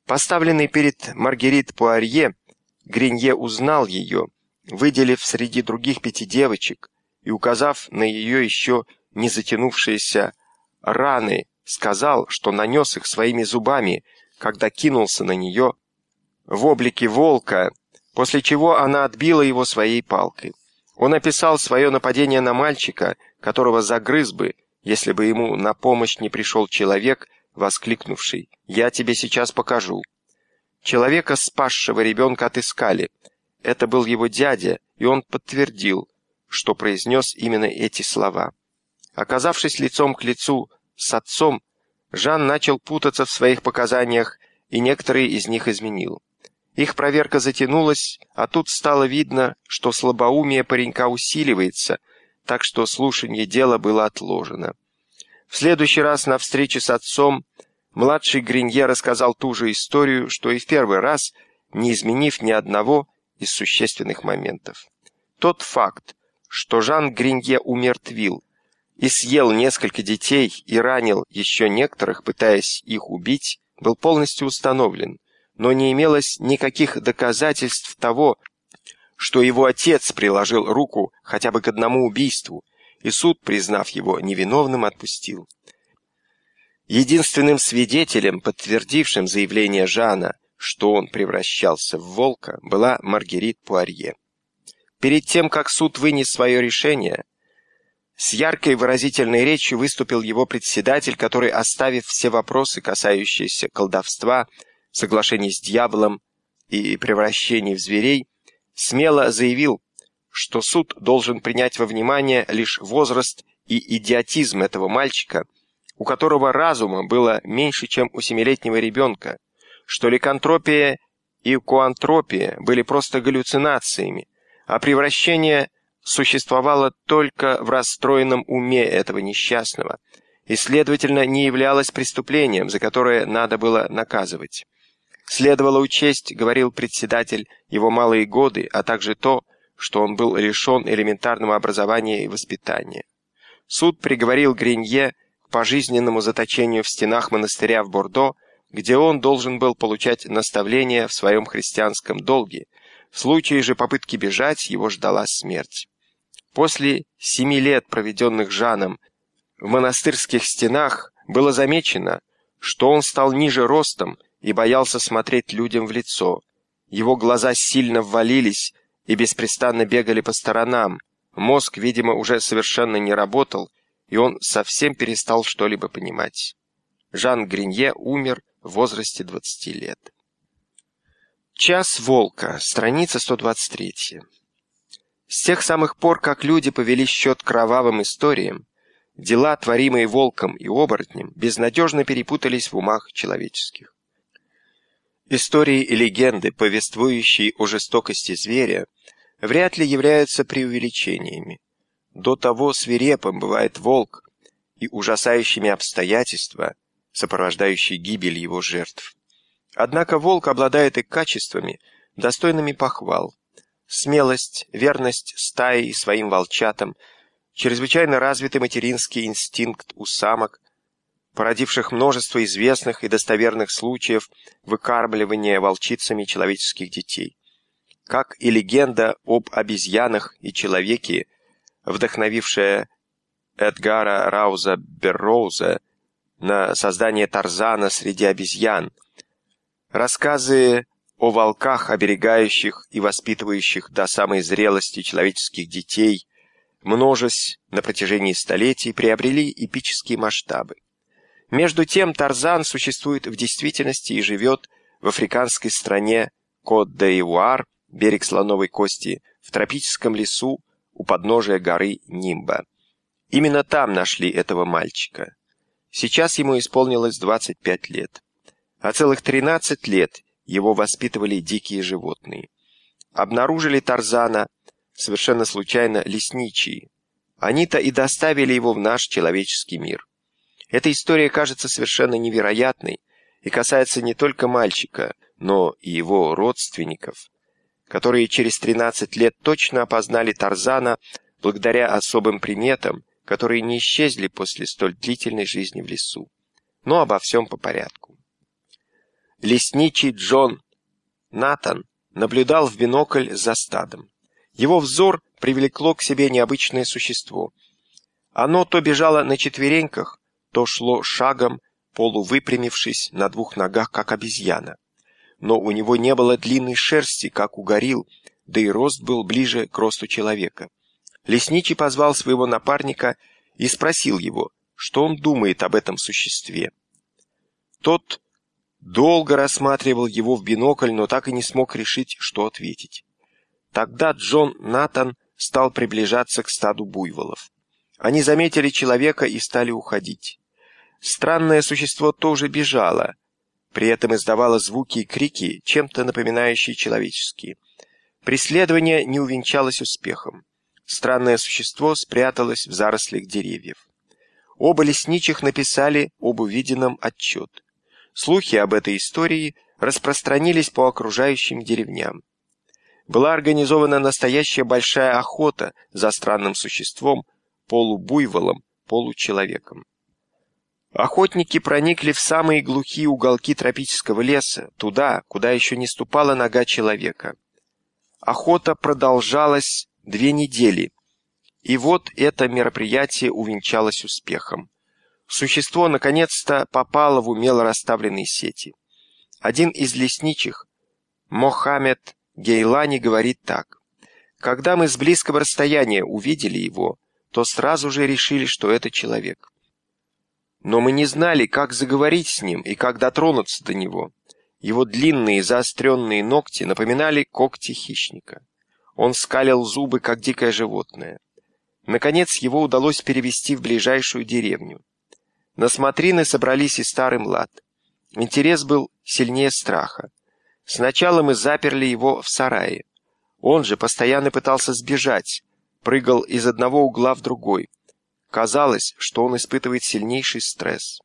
Поставленный перед Маргерит Пуарье, Гринье узнал ее, выделив среди других 5 девочек и, указав на ее еще не затянувшиеся раны, сказал, что нанес их своими зубами, когда кинулся на нее в облике волка, после чего она отбила его своей палкой. Он описал свое нападение на мальчика, которого загрыз бы, если бы ему на помощь не пришел человек, воскликнувший: «Я тебе сейчас покажу». Человека, спасшего ребенка, отыскали. Это был его дядя, и он подтвердил, что произнес именно эти слова. Оказавшись лицом к лицу с отцом, Жан начал путаться в своих показаниях, и некоторые из них изменил. Их проверка затянулась, а тут стало видно, что слабоумие паренька усиливается, так что слушание дела было отложено. В следующий раз на встрече с отцом младший Гринье рассказал ту же историю, что и в первый раз, не изменив ни одного из существенных моментов. Тот факт, что Жан Гринье умертвил и съел несколько детей и ранил еще некоторых, пытаясь их убить, был полностью установлен, но не имелось никаких доказательств того, что его отец приложил руку хотя бы к одному убийству, и суд, признав его невиновным, отпустил. Единственным свидетелем, подтвердившим заявление Жана, что он превращался в волка, была Маргерит Пуарье. Перед тем, как суд вынес свое решение, с яркой выразительной речью выступил его председатель, который, оставив все вопросы, касающиеся колдовства, соглашений с дьяволом и превращений в зверей, смело заявил, что суд должен принять во внимание лишь возраст и идиотизм этого мальчика, у которого разума было меньше, чем у 7-летнего ребенка, что ликантропия и куантропия были просто галлюцинациями, а превращение существовало только в расстроенном уме этого несчастного и, следовательно, не являлось преступлением, за которое надо было наказывать. Следовало учесть, говорил председатель, его малые годы, а также то, что он был лишен элементарного образования и воспитания. Суд приговорил Гринье к пожизненному заточению в стенах монастыря в Бордо, где он должен был получать наставления в своем христианском долге. В случае же попытки бежать его ждала смерть. После 7 лет, проведенных Жаном в монастырских стенах, было замечено, что он стал ниже ростом и боялся смотреть людям в лицо. Его глаза сильно ввалились и беспрестанно бегали по сторонам. Мозг, видимо, уже совершенно не работал, и он совсем перестал что-либо понимать. Жан Гринье умер в возрасте 20 лет. «Час волка», страница 123. С тех самых пор, как люди повели счет кровавым историям, дела, творимые волком и оборотнем, безнадежно перепутались в умах человеческих. Истории и легенды, повествующие о жестокости зверя, вряд ли являются преувеличениями. До того свирепым бывает волк и ужасающими обстоятельства, сопровождающие гибель его жертв. Однако волк обладает и качествами, достойными похвал. Смелость, верность стае и своим волчатам, чрезвычайно развитый материнский инстинкт у самок, породивших множество известных и достоверных случаев выкармливания волчицами человеческих детей. Как и легенда об обезьянах и человеке, вдохновившая Эдгара Рауза Берроуза на создание Тарзана среди обезьян, рассказы о волках, оберегающих и воспитывающих до самой зрелости человеческих детей, множась на протяжении столетий, приобрели эпические масштабы. Между тем Тарзан существует в действительности и живет в африканской стране Кот-д'Ивуар, берег слоновой кости, в тропическом лесу у подножия горы Нимба. Именно там нашли этого мальчика. Сейчас ему исполнилось 25 лет. А целых 13 лет его воспитывали дикие животные. Обнаружили Тарзана совершенно случайно лесничие. Они-то и доставили его в наш человеческий мир. Эта история кажется совершенно невероятной и касается не только мальчика, но и его родственников, которые через 13 лет точно опознали Тарзана благодаря особым приметам, которые не исчезли после столь длительной жизни в лесу. Но обо всем по порядку. Лесничий Джон Натан наблюдал в бинокль за стадом. Его взор привлекло к себе необычное существо. Оно то бежало на четвереньках, то шло шагом, полувыпрямившись на двух ногах, как обезьяна. Но у него не было длинной шерсти, как у горилл, да и рост был ближе к росту человека. Лесничий позвал своего напарника и спросил его, что он думает об этом существе. Тот долго рассматривал его в бинокль, но так и не смог решить, что ответить. Тогда Джон Натан стал приближаться к стаду буйволов. Они заметили человека и стали уходить. Странное существо тоже бежало, при этом издавало звуки и крики, чем-то напоминающие человеческие. Преследование не увенчалось успехом. Странное существо спряталось в зарослях деревьев. Оба лесничих написали об увиденном отчет. Слухи об этой истории распространились по окружающим деревням. Была организована настоящая большая охота за странным существом, полубуйволом, получеловеком. Охотники проникли в самые глухие уголки тропического леса, туда, куда еще не ступала нога человека. Охота продолжалась 2 недели, и вот это мероприятие увенчалось успехом. Существо наконец-то попало в умело расставленные сети. Один из лесничих, Мохаммед Гейлани, говорит так: «Когда мы с близкого расстояния увидели его, то сразу же решили, что это человек. Но мы не знали, как заговорить с ним и как дотронуться до него. Его длинные заостренные ногти напоминали когти хищника. Он скалил зубы, как дикое животное. Наконец его удалось перевести в ближайшую деревню. На смотрины собрались и старый млад. Интерес был сильнее страха. Сначала мы заперли его в сарае. Он же постоянно пытался сбежать, прыгал из одного угла в другой. Казалось, что он испытывает сильнейший стресс.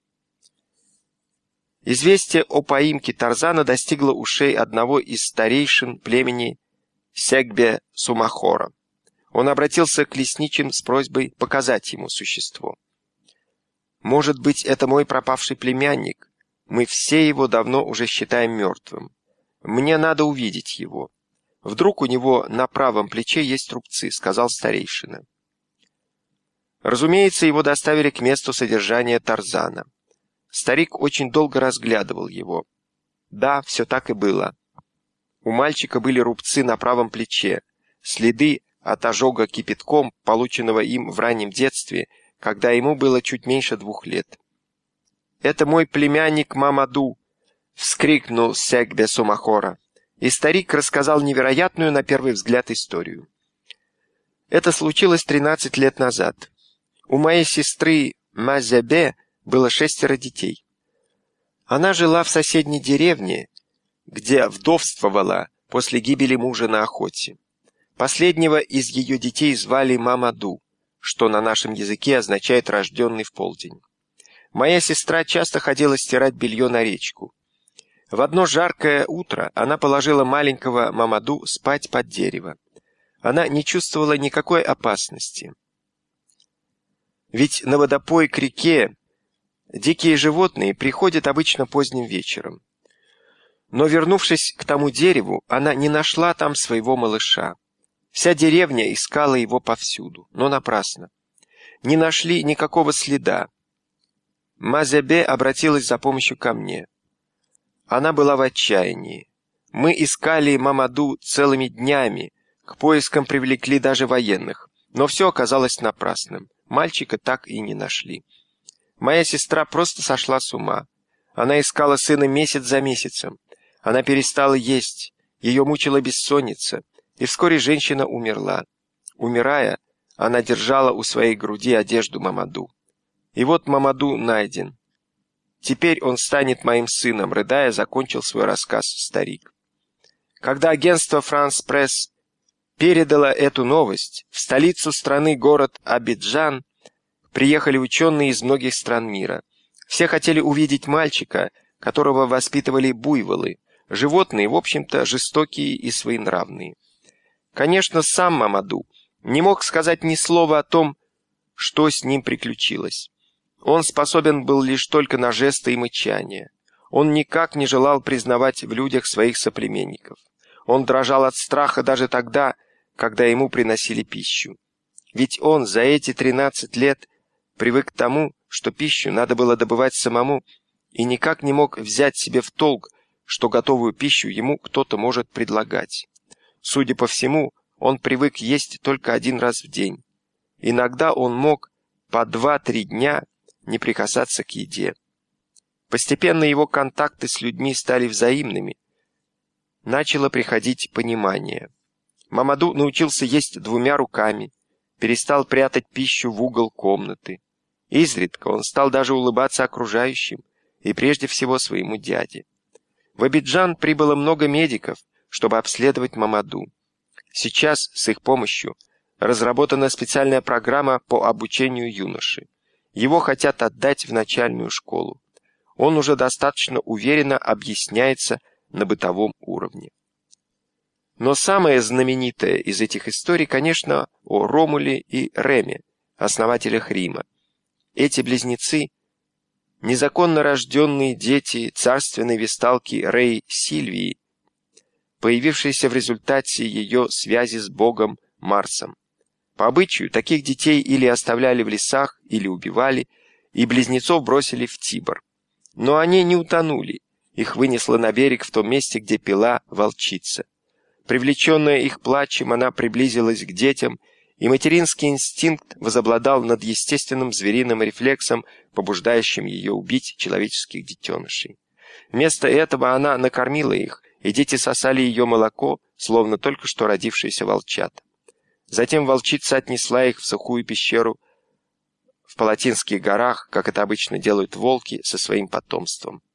Известие о поимке Тарзана достигло ушей одного из старейшин племени Сегбе-Сумахора. Он обратился к лесничим с просьбой показать ему существо. «Может быть, это мой пропавший племянник? Мы все его давно уже считаем мертвым. Мне надо увидеть его. Вдруг у него на правом плече есть рубцы», — сказал старейшина. Разумеется, его доставили к месту содержания Тарзана. Старик очень долго разглядывал его. Да, все так и было. У мальчика были рубцы на правом плече, следы от ожога кипятком, полученного им в раннем детстве, когда ему было чуть меньше 2 лет. «Это мой племянник Мамаду!» — вскрикнул Сегбе Сумахора. И старик рассказал невероятную на первый взгляд историю. Это случилось 13 лет назад. У моей сестры Мазябе было 6 детей. Она жила в соседней деревне, где вдовствовала после гибели мужа на охоте. Последнего из ее детей звали Мамаду, что на нашем языке означает «рожденный в полдень». Моя сестра часто ходила стирать белье на речку. В одно жаркое утро она положила маленького Мамаду спать под дерево. Она не чувствовала никакой опасности. Ведь на водопой к реке дикие животные приходят обычно поздним вечером. Но, вернувшись к тому дереву, она не нашла там своего малыша. Вся деревня искала его повсюду, но напрасно. Не нашли никакого следа. Мазябе обратилась за помощью ко мне. Она была в отчаянии. Мы искали Мамаду целыми днями, к поискам привлекли даже военных, но все оказалось напрасным. Мальчика так и не нашли. Моя сестра просто сошла с ума. Она искала сына месяц за месяцем. Она перестала есть, ее мучила бессонница, и вскоре женщина умерла. Умирая, она держала у своей груди одежду Мамаду. И вот Мамаду найден. Теперь он станет моим сыном, рыдая, закончил свой рассказ старик. Когда агентство «Франс Пресс» передало эту новость, в столицу страны, город Абиджан, приехали ученые из многих стран мира. Все хотели увидеть мальчика, которого воспитывали буйволы, животные, в общем-то, жестокие и своенравные. Конечно, сам Мамаду не мог сказать ни слова о том, что с ним приключилось. Он способен был лишь только на жесты и мычание. Он никак не желал признавать в людях своих соплеменников. Он дрожал от страха даже тогда, когда ему приносили пищу. Ведь он за эти 13 лет привык к тому, что пищу надо было добывать самому, и никак не мог взять себе в толк, что готовую пищу ему кто-то может предлагать. Судя по всему, он привык есть только 1 раз в день. Иногда он мог по 2-3 дня не прикасаться к еде. Постепенно его контакты с людьми стали взаимными. Начало приходить понимание. Мамаду научился есть 2 руками, перестал прятать пищу в угол комнаты. Изредка он стал даже улыбаться окружающим, и прежде всего своему дяде. В Абиджан прибыло много медиков, чтобы обследовать Мамаду. Сейчас с их помощью разработана специальная программа по обучению юноши. Его хотят отдать в начальную школу. Он уже достаточно уверенно объясняется на бытовом уровне. Но самое знаменитое из этих историй, конечно, о Ромуле и Реме, основателях Рима. Эти близнецы – незаконно рожденные дети царственной весталки Рей Сильвии, появившиеся в результате ее связи с богом Марсом. По обычаю, таких детей или оставляли в лесах, или убивали, и близнецов бросили в Тибр. Но они не утонули, их вынесло на берег в том месте, где пила волчица. Привлеченная их плачем, она приблизилась к детям, и материнский инстинкт возобладал над естественным звериным рефлексом, побуждающим ее убить человеческих детенышей. Вместо этого она накормила их, и дети сосали ее молоко, словно только что родившиеся волчата. Затем волчица отнесла их в сухую пещеру в Палатинских горах, как это обычно делают волки со своим потомством.